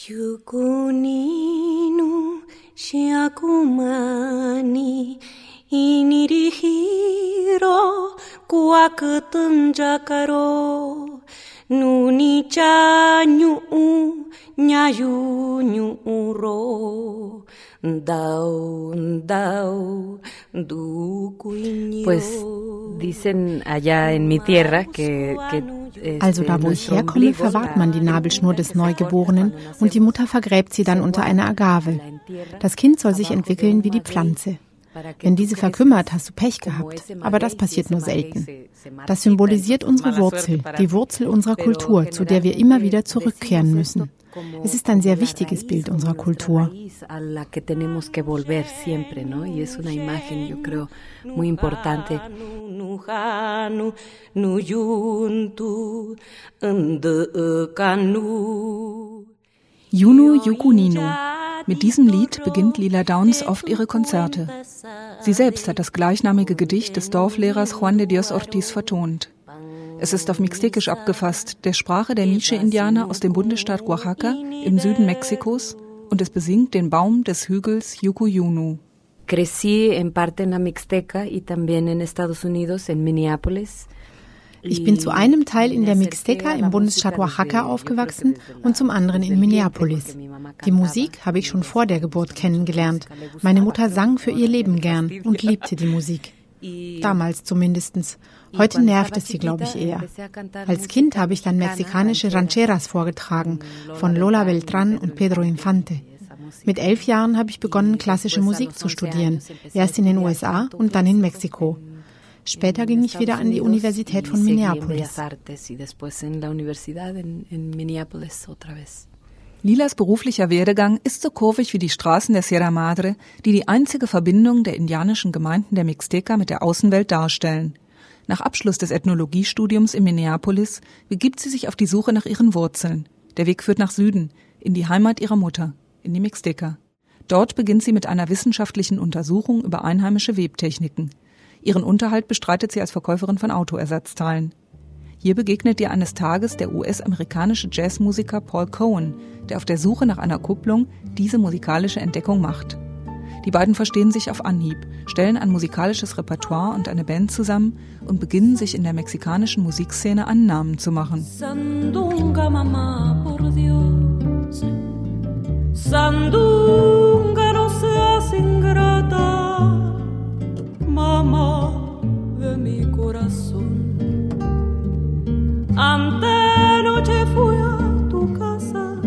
Yukuninu shiakumani inirihiro kuakutunjakaro nuni chanyu nyayu ro dau dukuinyo. Pues dicen allá en mi tierra que Also da, wo ich herkomme, verwahrt man die Nabelschnur des Neugeborenen und die Mutter vergräbt sie dann unter einer Agave. Das Kind soll sich entwickeln wie die Pflanze. Wenn diese verkümmert, hast du Pech gehabt. Aber das passiert nur selten. Das symbolisiert unsere Wurzel, die Wurzel unserer Kultur, zu der wir immer wieder zurückkehren müssen. Es ist ein sehr wichtiges Bild unserer Kultur. Yunu Yukuninu. Mit diesem Lied beginnt Lila Downs oft ihre Konzerte. Sie selbst hat das gleichnamige Gedicht des Dorflehrers Juan de Dios Ortiz vertont. Es ist auf Mixtekisch abgefasst, der Sprache der Miche-Indianer aus dem Bundesstaat Oaxaca im Süden Mexikos, und es besingt den Baum des Hügels Yucuyunu. Crecí en parte en la Mixteca y también en Estados Unidos, en Minneapolis. Ich bin zu einem Teil in der Mixteca im Bundesstaat Oaxaca aufgewachsen und zum anderen in Minneapolis. Die Musik habe ich schon vor der Geburt kennengelernt. Meine Mutter sang für ihr Leben gern und liebte die Musik. Damals zumindest. Heute nervt es sie, glaube ich, eher. Als Kind habe ich dann mexikanische Rancheras vorgetragen, von Lola Beltrán und Pedro Infante. Mit 11 Jahren habe ich begonnen, klassische Musik zu studieren, erst in den USA und dann in Mexiko. Später ging ich wieder an die Universität von Minneapolis. Lilas beruflicher Werdegang ist so kurvig wie die Straßen der Sierra Madre, die die einzige Verbindung der indianischen Gemeinden der Mixteca mit der Außenwelt darstellen. Nach Abschluss des Ethnologiestudiums in Minneapolis begibt sie sich auf die Suche nach ihren Wurzeln. Der Weg führt nach Süden, in die Heimat ihrer Mutter, in die Mixteca. Dort beginnt sie mit einer wissenschaftlichen Untersuchung über einheimische Webtechniken. Ihren Unterhalt bestreitet sie als Verkäuferin von Autoersatzteilen. Hier begegnet ihr eines Tages der US-amerikanische Jazzmusiker Paul Cohen, der auf der Suche nach einer Kupplung diese musikalische Entdeckung macht. Die beiden verstehen sich auf Anhieb, stellen ein musikalisches Repertoire und eine Band zusammen und beginnen sich in der mexikanischen Musikszene einen Namen zu machen. Sandunga, mamá, por Dios. Sandunga, no seas ingrata, mamá de mi corazón. Antenoche fui a tu casa,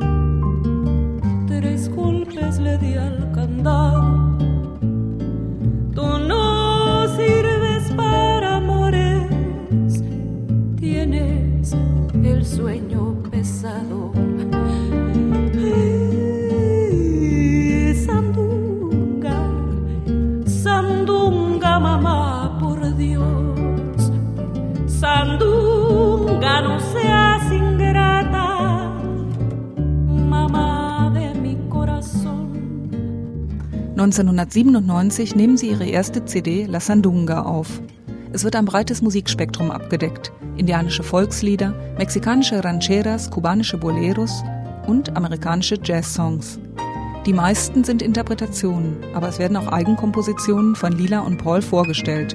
3 golpes le di al candado. Tú no sirves para amores, tienes el sueño pesado. Sandunga, sandunga, mamá, por Dios. Sandunga, no seas ingrata, mamá de mi corazón. 1997 nehmen sie ihre erste CD La Sandunga auf. Es wird ein breites Musikspektrum abgedeckt. Indianische Volkslieder, mexikanische Rancheras, kubanische Boleros und amerikanische Jazzsongs. Die meisten sind Interpretationen, aber es werden auch Eigenkompositionen von Lila und Paul vorgestellt.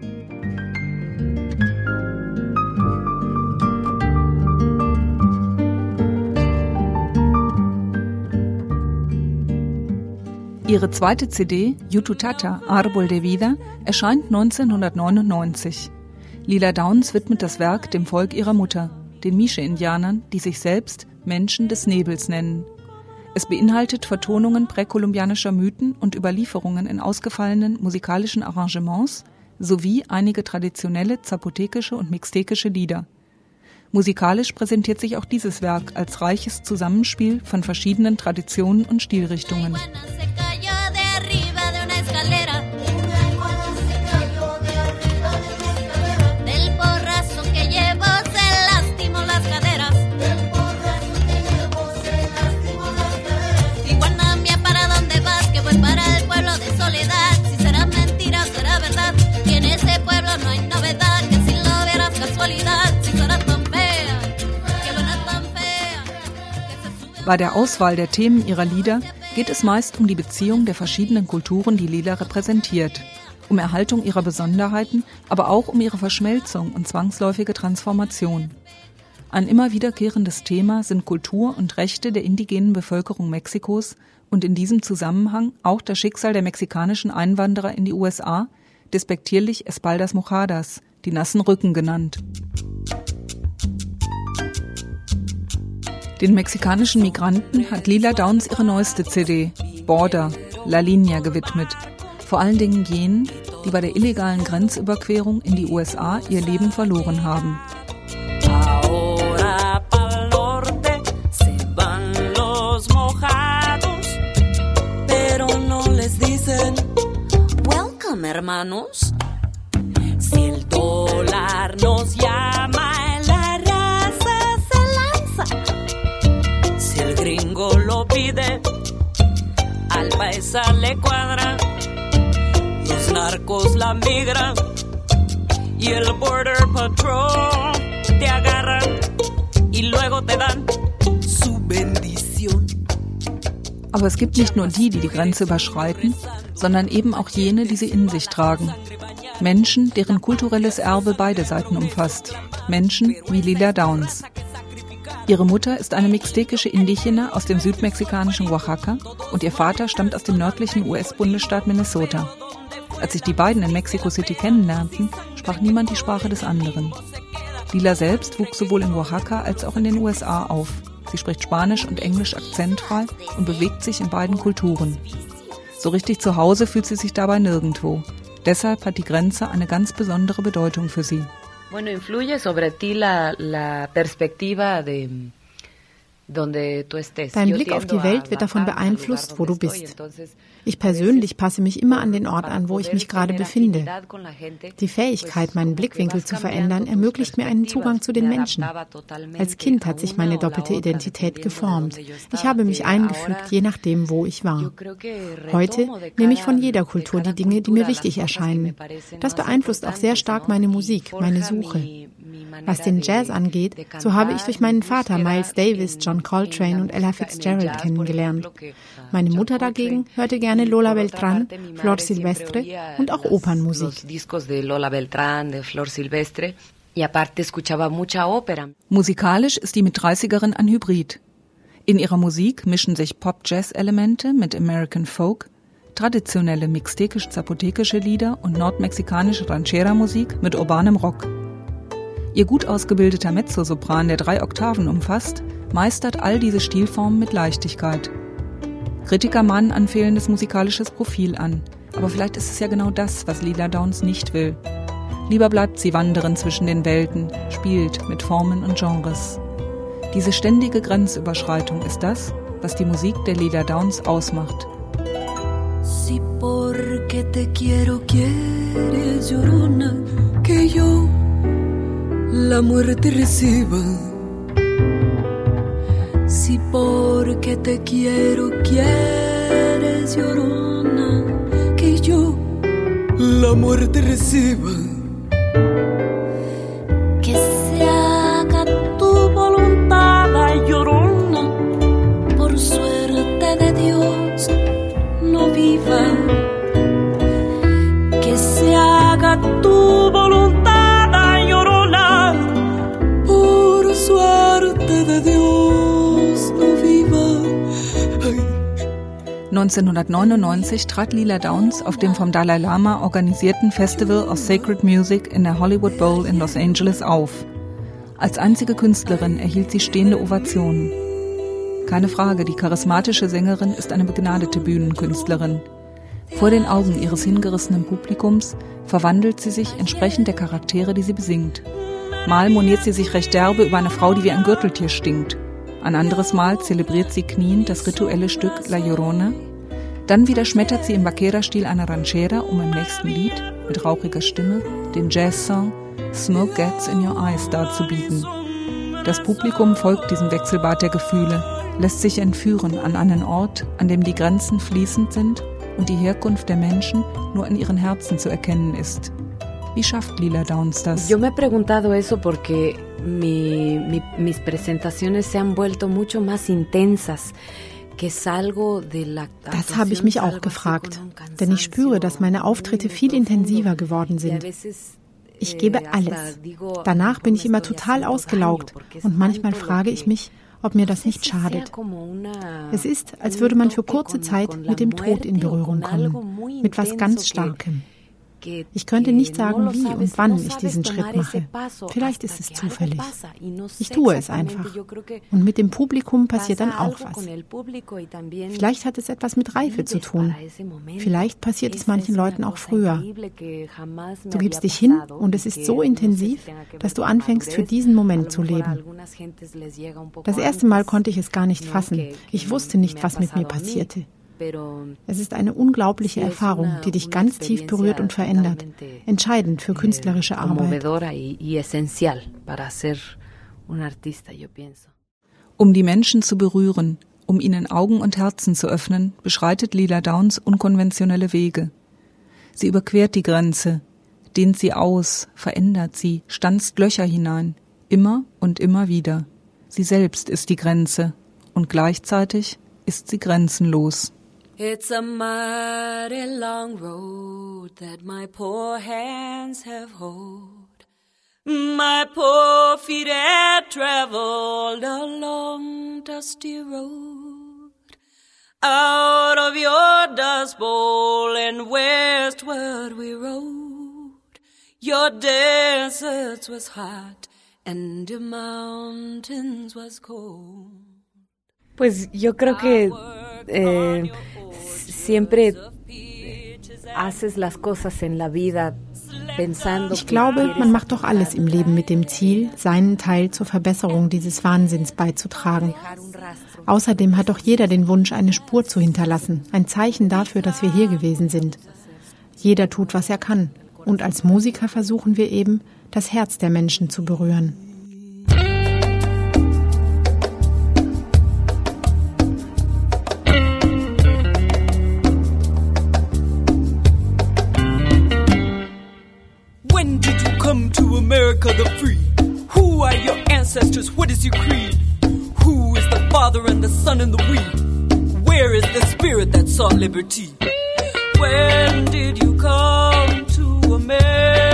Ihre zweite CD, Yututata, Árbol de Vida, erscheint 1999. Lila Downs widmet das Werk dem Volk ihrer Mutter, den Miche-Indianern, die sich selbst Menschen des Nebels nennen. Es beinhaltet Vertonungen präkolumbianischer Mythen und Überlieferungen in ausgefallenen musikalischen Arrangements sowie einige traditionelle zapotekische und mixtekische Lieder. Musikalisch präsentiert sich auch dieses Werk als reiches Zusammenspiel von verschiedenen Traditionen und Stilrichtungen. Bei der Auswahl der Themen ihrer Lieder geht es meist um die Beziehung der verschiedenen Kulturen, die Lila repräsentiert, um Erhaltung ihrer Besonderheiten, aber auch um ihre Verschmelzung und zwangsläufige Transformation. Ein immer wiederkehrendes Thema sind Kultur und Rechte der indigenen Bevölkerung Mexikos und in diesem Zusammenhang auch das Schicksal der mexikanischen Einwanderer in die USA, despektierlich Espaldas Mojadas, die nassen Rücken genannt. Den mexikanischen Migranten hat Lila Downs ihre neueste CD, Border, La Línea, gewidmet. Vor allen Dingen jenen, die bei der illegalen Grenzüberquerung in die USA ihr Leben verloren haben. Welcome, hermanos. Si el dólar nos llama, la raza se lanza. Si el gringo lo pide, al paisa le cuadra. Los narcos la migran y el border patrol te agarran y luego te dan su bendición. Aber es gibt nicht nur die Grenze überschreiten, sondern eben auch jene, die sie in sich tragen. Menschen, deren kulturelles Erbe beide Seiten umfasst. Menschen wie Lila Downs. Ihre Mutter ist eine mixtekische Indigene aus dem südmexikanischen Oaxaca und ihr Vater stammt aus dem nördlichen US-Bundesstaat Minnesota. Als sich die beiden in Mexico City kennenlernten, sprach niemand die Sprache des anderen. Lila selbst wuchs sowohl in Oaxaca als auch in den USA auf. Sie spricht Spanisch und Englisch akzentfrei und bewegt sich in beiden Kulturen. So richtig zu Hause fühlt sie sich dabei nirgendwo. Deshalb hat die Grenze eine ganz besondere Bedeutung für sie. Bueno, influye sobre ti la perspectiva de Dein Blick auf die Welt wird davon beeinflusst, wo du bist. Ich persönlich passe mich immer an den Ort an, wo ich mich gerade befinde. Die Fähigkeit, meinen Blickwinkel zu verändern, ermöglicht mir einen Zugang zu den Menschen. Als Kind hat sich meine doppelte Identität geformt. Ich habe mich eingefügt, je nachdem, wo ich war. Heute nehme ich von jeder Kultur die Dinge, die mir wichtig erscheinen. Das beeinflusst auch sehr stark meine Musik, meine Suche. Was den Jazz angeht, so habe ich durch meinen Vater Miles Davis, John Coltrane und Ella Fitzgerald kennengelernt. Meine Mutter dagegen hörte gerne Lola Beltrán, Flor Silvestre und auch Opernmusik. Musikalisch ist die Mit-30erin ein Hybrid. In ihrer Musik mischen sich Pop-Jazz-Elemente mit American Folk, traditionelle mixtekisch-zapotekische Lieder und nordmexikanische Ranchera-Musik mit urbanem Rock. Ihr gut ausgebildeter Mezzosopran, der 3 Oktaven umfasst, meistert all diese Stilformen mit Leichtigkeit. Kritiker mahnen ein fehlendes musikalisches Profil an, aber vielleicht ist es ja genau das, was Lila Downs nicht will. Lieber bleibt sie wandernd zwischen den Welten, spielt mit Formen und Genres. Diese ständige Grenzüberschreitung ist das, was die Musik der Lila Downs ausmacht. Si porque te quiero quieres, llorona, que yo la muerte reciba. Si porque te quiero quieres, llorona, que yo la muerte reciba. Que se haga tu voluntad, llorona, por suerte de Dios no viva. Que se haga tu voluntad, 1999 trat Lila Downs auf dem vom Dalai Lama organisierten Festival of Sacred Music in der Hollywood Bowl in Los Angeles auf. Als einzige Künstlerin erhielt sie stehende Ovationen. Keine Frage, die charismatische Sängerin ist eine begnadete Bühnenkünstlerin. Vor den Augen ihres hingerissenen Publikums verwandelt sie sich entsprechend der Charaktere, die sie besingt. Mal moniert sie sich recht derbe über eine Frau, die wie ein Gürteltier stinkt. Ein anderes Mal zelebriert sie kniend das rituelle Stück La Llorona. Dann wieder schmettert sie im Vaquera-Stil eine Ranchera, um im nächsten Lied mit rauchiger Stimme den Jazz-Song Smoke Gets in Your Eyes darzubieten. Das Publikum folgt diesem Wechselbad der Gefühle, lässt sich entführen an einen Ort, an dem die Grenzen fließend sind und die Herkunft der Menschen nur in ihren Herzen zu erkennen ist. Wie schafft Lila Downs das? Yo me he preguntado eso porque mis presentaciones se han vuelto mucho más intensas. Das habe ich mich auch gefragt, denn ich spüre, dass meine Auftritte viel intensiver geworden sind. Ich gebe alles. Danach bin ich immer total ausgelaugt und manchmal frage ich mich, ob mir das nicht schadet. Es ist, als würde man für kurze Zeit mit dem Tod in Berührung kommen, mit was ganz Starkem. Ich könnte nicht sagen, wie und wann ich diesen Schritt mache. Vielleicht ist es zufällig. Ich tue es einfach. Und mit dem Publikum passiert dann auch was. Vielleicht hat es etwas mit Reife zu tun. Vielleicht passiert es manchen Leuten auch früher. Du gibst dich hin und es ist so intensiv, dass du anfängst, für diesen Moment zu leben. Das erste Mal konnte ich es gar nicht fassen. Ich wusste nicht, was mit mir passierte. Es ist eine unglaubliche Erfahrung, die dich ganz tief berührt und verändert. Entscheidend für künstlerische Arbeit. Um die Menschen zu berühren, um ihnen Augen und Herzen zu öffnen, beschreitet Lila Downs unkonventionelle Wege. Sie überquert die Grenze, dehnt sie aus, verändert sie, stanzt Löcher hinein, immer und immer wieder. Sie selbst ist die Grenze und gleichzeitig ist sie grenzenlos. It's a mighty long road that my poor hands have hold. My poor feet have traveled a long dusty road. Out of your dust bowl and westward we rode. Your deserts was hot and your mountains was cold. Pues yo creo que siempre haces las cosas en la vida pensando. Ich glaube, man macht doch alles im Leben mit dem Ziel, seinen Teil zur Verbesserung dieses Wahnsinns beizutragen. Außerdem hat doch jeder den Wunsch, eine Spur zu hinterlassen, ein Zeichen dafür, dass wir hier gewesen sind. Jeder tut, was er kann. Und als Musiker versuchen wir eben, das Herz der Menschen zu berühren. America the free. Who are your ancestors? What is your creed? Who is the Father and the Son and the we? Where is the spirit that sought liberty? When did you come to America?